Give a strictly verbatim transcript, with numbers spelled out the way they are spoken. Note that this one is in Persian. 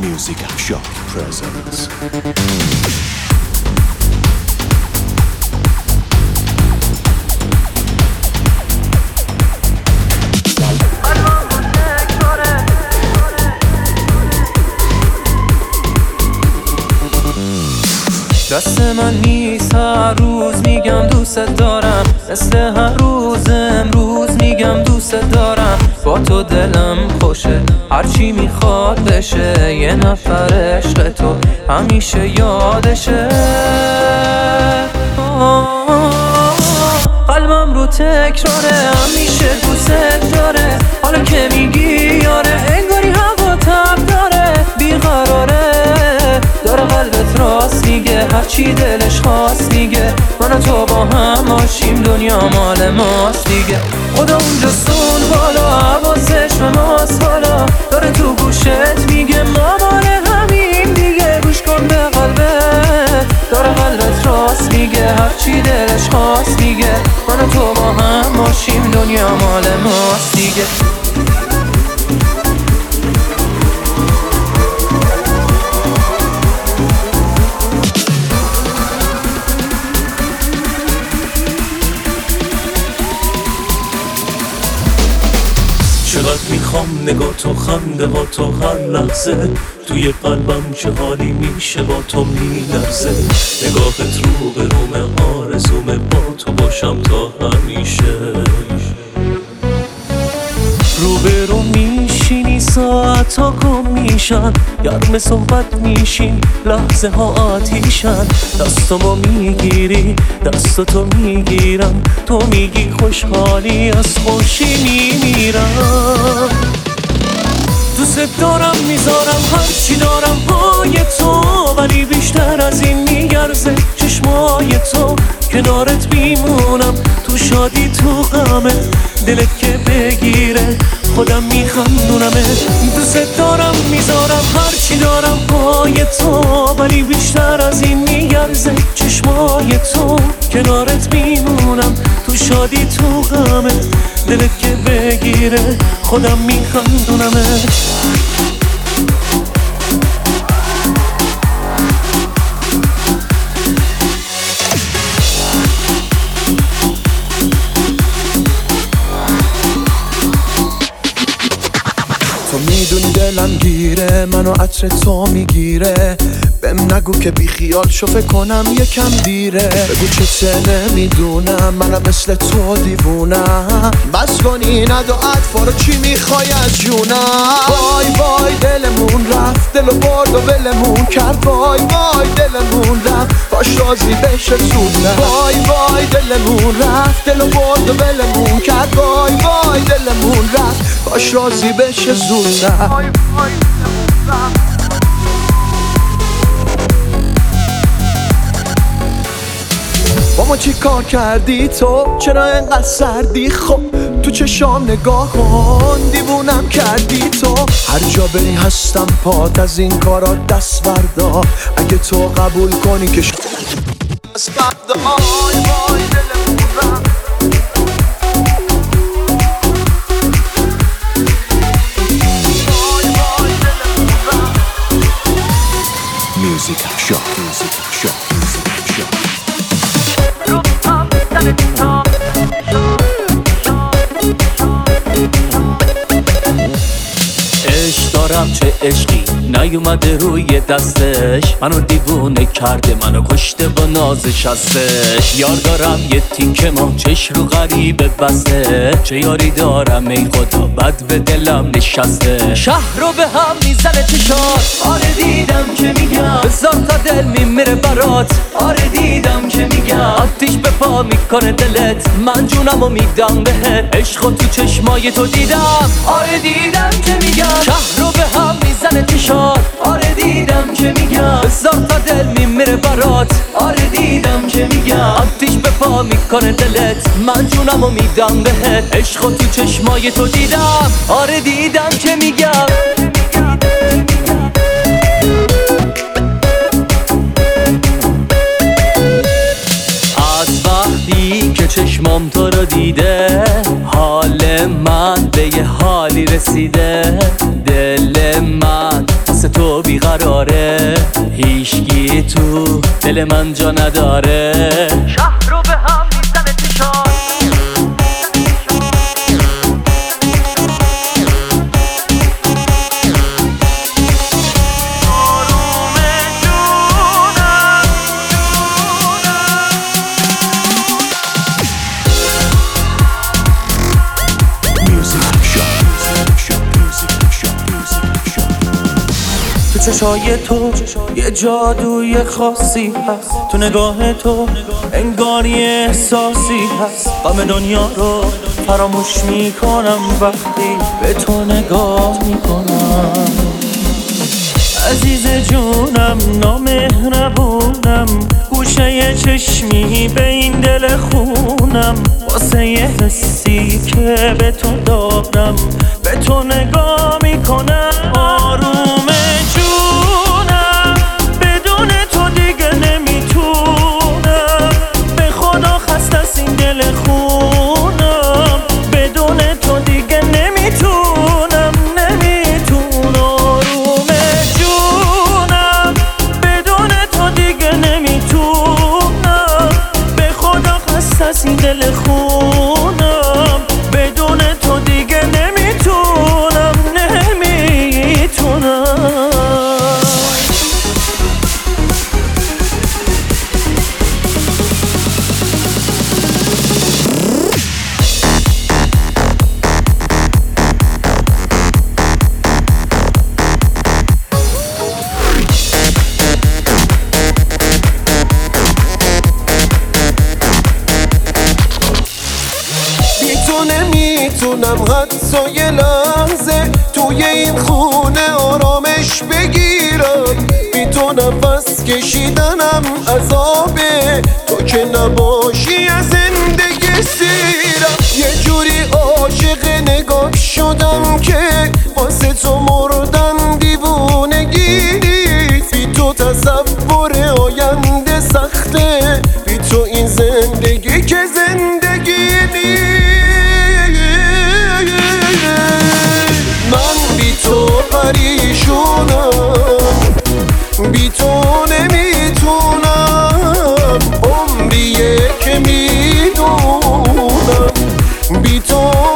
Music Shop presents. دست من نیست هر روز میگم دوست دارم، مثل هر روز امروز میگم دوست دارم. با تو دلم خوشه هرچی میخواد بشه، یه نفر عشق تو همیشه یادشه. قلبم رو تکراره همیشه دوست داره، حالا که میگی یاره انگاری هوا تب داره. بیقراره داره قلبت راست میگه، هرچی دلش خواست میگه. من و تو با هم باشیم دنیا مال ماست دیگه. خدا اونجا سون بالا حواسش به ماست حالا، داره تو گوشت میگه ما مال همین دیگه. گوش کن به قلبت، داره قلبت راست میگه، هرچی دلش خواست میگه. من و تو با هم باشیم دنیا مال ماست دیگه. چقدر میخوام نگاه تو، خنده ها تو، هر لحظه توی قلبم چه حالی میشه با تو میلرزه. نگاهت رو به روم آرزومه، با تو باشم تا همیشه. رو به رو میشینی ساعت ها گم میشن، گرم صحبت میشیم لحظه ها آتیشن. دستمو میگیری دستتو میگیرم، تو میگی خوشحالی از خوشی میمیرم. دوست دارم میذارم هرچی دارم پای تو، ولی بیشتر از این میگرزه چشمای تو. کنارت میمونم تو شادی تو غمه، دلت که بگیره خودم میخندونمت. دوست دارم میذارم هرچی دارم پای تو، ولی بیشتر از این میگرزه چشمای تو. کنارت میمونم تو شادی تو غمه، دلت که بگیره خودم میخندونمت. تو میدونی دلم گیره، منو عطر تو میگیره. بهم نگو که بی خیال شو فکر کنم یکم دیره. بگو چه نمیدونم منم مثل تو دیوونم. بس کنی ندو عطفا رو چی میخوای از جونم. وای وای دلمون رفت، دلو برد و ولمون کرد. وای وای دلمون رفت، باش راضی بشه زودتر. وای وای دلمون رفت، دلو برد و ولمون کرد. وای وای دلمون رفت، باش راضی بشه زودتر. وای وای دلمون رفت. با ما چی کار کردی تو؟ چرا انقدر سردی؟ خب تو چشام نگاه کن، دیوونم کردی تو. هر جا بری هستم پات، از این کارا دست بردا. اگه تو قبول کنی که شد دست بردا. وای وای دلمون رفت. Music Shop, Music Shop, Music Shop. عشق دارم چه عشقی نیومده روی دستش، منو دیوونه کرده منو کشته با نازش هستش. یار دارم یه تیکه ما چش رو غریبه بسته، چه یاری دارم ای خدا بد به دلم نشسته. شهر رو به هم میزنه چشات، آره دیدم که میگم بزار تا دل میمیره برات. آره دیدم که میگم آتیش به پا میکنه دلت، من جونمو میدم بهت. عشقو تو چشمای تو دیدم، آره دیدم که میگم شهر رو به هم میزنه چشات. آره دیدم که میگم بزار تا دل میمیره برات. آره دیدم که میگم آتیش به پا میکنه دلت، من جونمو میدم بهت. عشقو تو چشمای تو دیدم، آره دیدم که میگم. از وقتی که چشمام تو رو دیده، حال من به یه حالی رسیده. دل من واسه تو تو بیقراره، هیچگی تو دل من جا نداره. شهر رو به هم میزنه تیشان، تو چشای تو یه جادوی خاصی هست، تو نگاه تو انگار یه احساسی هست. غم دنیا رو فراموش میکنم وقتی به تو نگاه میکنم. عزیز جونم نامهربونم، گوشه چشمی به این دل خونم، واسه یه حسی که به تو دارم به تو نگاه میکنم. آروم جونم بدون تو دیگه نمیتونم، به خدا خسته از این دل خونم، بدون تو دیگه نمیتونم نمیتونم. آروم جونم بدون تو دیگه نمیتونم، به خدا خسته از این دل خونم، بدون تو دیگه نمیتونم نمیتونم. نمیتونم حتی یه لحظه توی این خونه آرامش بگیرم، بی تو نفس کشیدنم عذابه، تو که نباشی از زندگی سیرم. یه جوری عاشق نگاه شدم که واسه تو مردن دیوونگی نیست، بی تو تصور آینده سخته، بی تو این زندگی که زندگی نیست. من بی تو پریشونم، بی تو نمیتونم، عمریه که میدونم بی تو